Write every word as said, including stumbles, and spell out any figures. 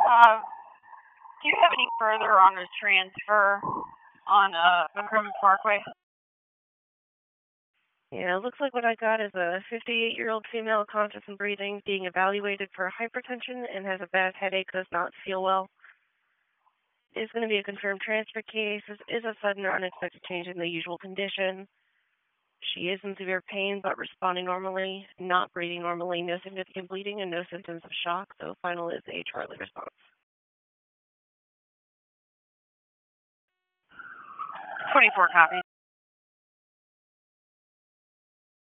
Uh, do you have any further on a transfer on uh, McCrimmon Parkway? Yeah, it looks like what I got is a fifty-eight-year-old female conscious and breathing, being evaluated for hypertension and has a bad headache, does not feel well. It's going to be a confirmed transfer case. This is a sudden or unexpected change in the usual condition. She is in severe pain, but responding normally, not breathing normally, no significant bleeding, and no symptoms of shock, so final is a Charlie response. twenty-four copy.